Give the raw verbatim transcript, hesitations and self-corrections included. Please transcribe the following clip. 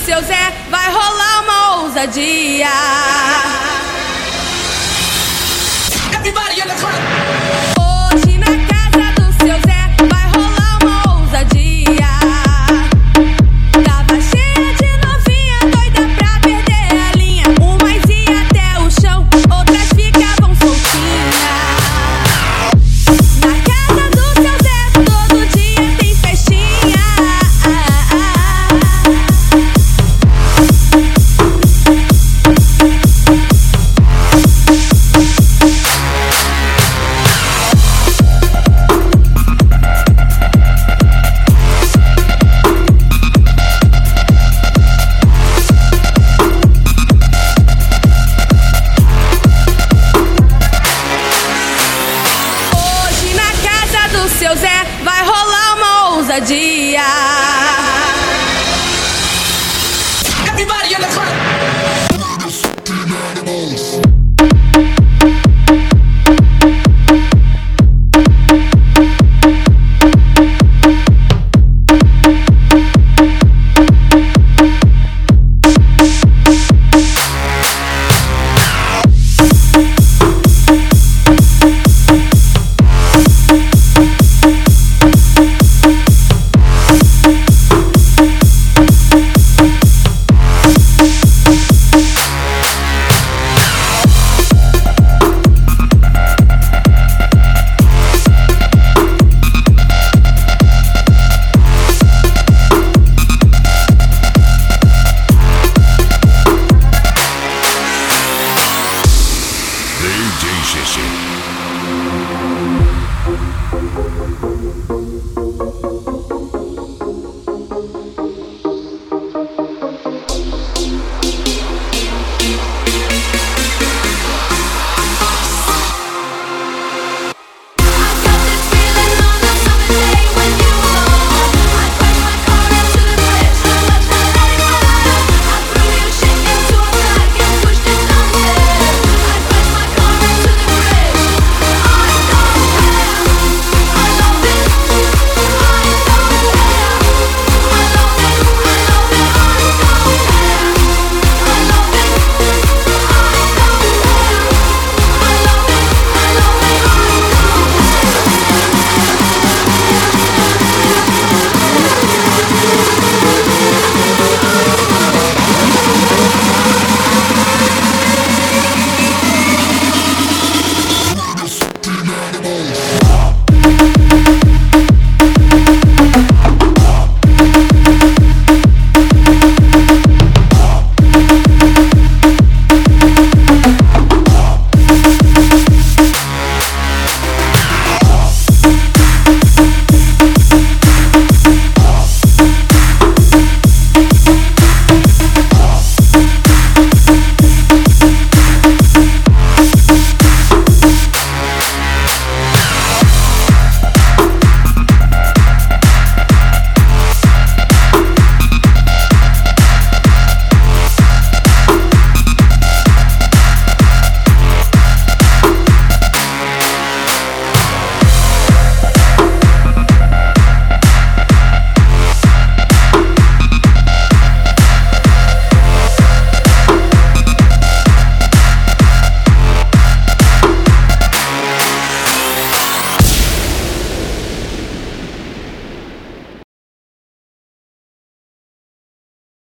seu Zé vai rolar uma ousadia. Everybody in the club. Hoje na casa do seu Zé vai rolar uma ousadia. Tava cheia de novinha, doida pra perder a linha. Umas ia até o chão, outras ficavam soltinhas. Na casa do seu Zé todo dia tem festinha. Hoje na casa do seu Zé vai rolar uma ousadia.